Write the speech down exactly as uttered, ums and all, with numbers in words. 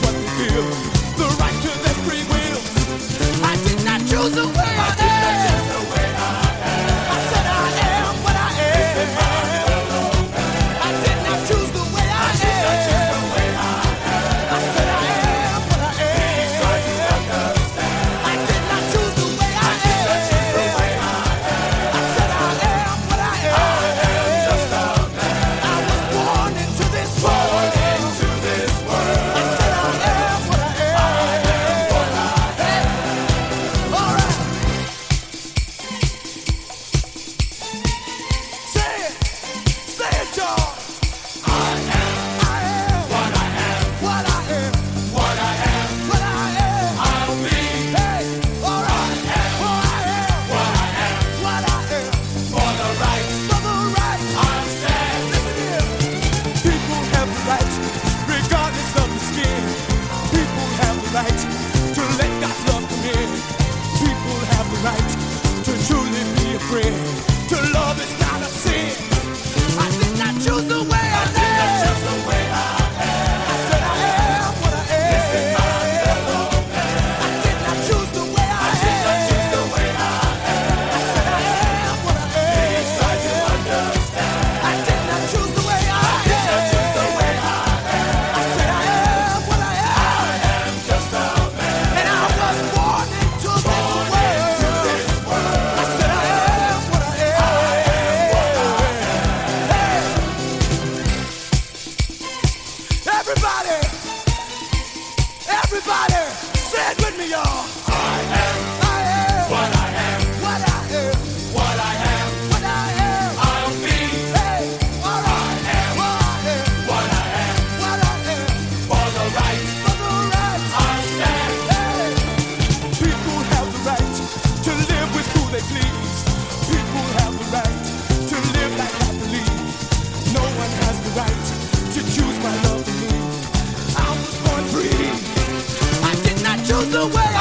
what they feel. The right to their free will. I did not choose the way I, I am. I said I am what I am. I did not choose the way I am. I said I am what I am. I did not choose the way I am. I said I am what I am. I was born into this world. I said I am what I am. Hey, all right. Say it, say it, y'all. I am what I am. What I am. What I am. What I am. I'll be. Hey, all right. What I am. What I am. What I am. For the right. For the right. I'll stand. Listen here. People have the right, regardless of the skin. People have the right to let God's love come in. People have the right to truly be a friend. To love is not a sin. I did not choose the way I, I did not choose the way I am. I said I am what I am. This is my fellow man. I did not choose the way I, I am. I did not choose the way I am. I said I am what I am. Please try to understand. I did not choose the way I, I am. I did not choose the way I am. I said I am what I am. I am just a man. And I was born into this world. I said I am what I am. I am what I am. Hey. Everybody, everybody, say it with me, y'all. I am. I am what I am. What I am. What I am. What I am. I'll be. Hey, all right. I am. What I am. What I am. What I am. For the right. For the right. I stand. Hey. People have the right to live with who they please. People have the right to live like I believe. No one has the right to choose my love for me. I was born free. I did not choose the way